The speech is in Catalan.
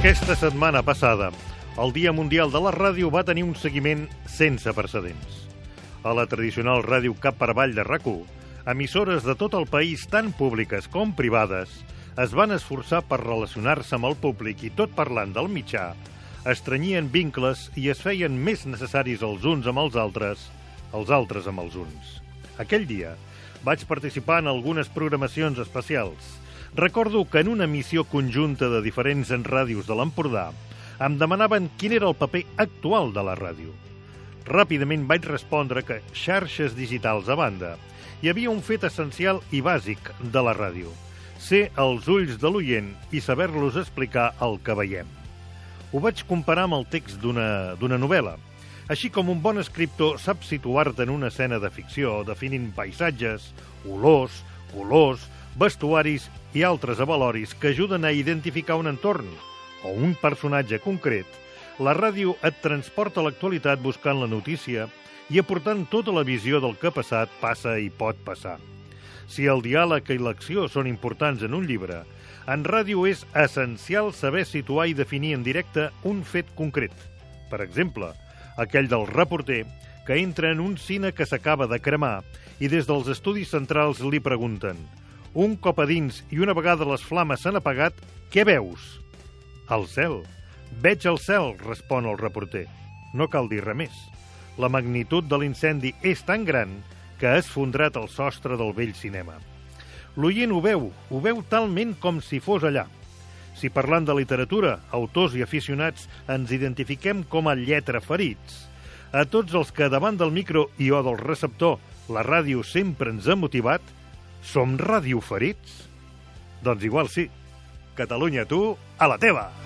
Aquesta setmana passada, el Dia Mundial de la Ràdio va tenir un seguiment sense precedents. A la tradicional ràdio cap per avall de RAC1, emissores de tot el país, tant públiques com privades, es van esforçar per relacionar-se amb el públic i, tot parlant del mitjà, estrenyien vincles i es feien més necessaris els uns amb els altres amb els uns. Aquell dia vaig participar en algunes programacions especials. Recordo que en una emissió conjunta de diferents ràdios de l'Empordà em demanaven quin era el paper actual de la ràdio. Ràpidament vaig respondre que, xarxes digitals a banda, hi havia un fet essencial i bàsic de la ràdio: ser els ulls de l'oient i saber-los explicar el que veiem. Ho vaig comparar amb el text d'una novel·la. Així com un bon escriptor sap situar-te en una escena de ficció, definint paisatges, olors, colors, vestuaris i altres avaloris que ajuden a identificar un entorn o un personatge concret, la ràdio et transporta a l'actualitat buscant la notícia i aportant tota la visió del que ha passat, passa i pot passar. Si el diàleg i l'acció són importants en un llibre, en ràdio és essencial saber situar i definir en directe un fet concret. Per exemple, aquell del reporter que entra en un cine que s'acaba de cremar i des dels estudis centrals li pregunten: un cop a dins i una vegada les flames s'han apagat, què veus? El cel. Veig el cel, respon el reporter. No cal dir res més. La magnitud de l'incendi és tan gran que ha esfondrat el sostre del vell cinema. L'oient ho veu talment com si fos allà. Si parlant de literatura, autors i aficionats ens identifiquem com a lletraferits, a tots els que davant del micro i o del receptor la ràdio sempre ens ha motivat, som radioferits? Doncs igual sí. Catalunya, tu, a la teva!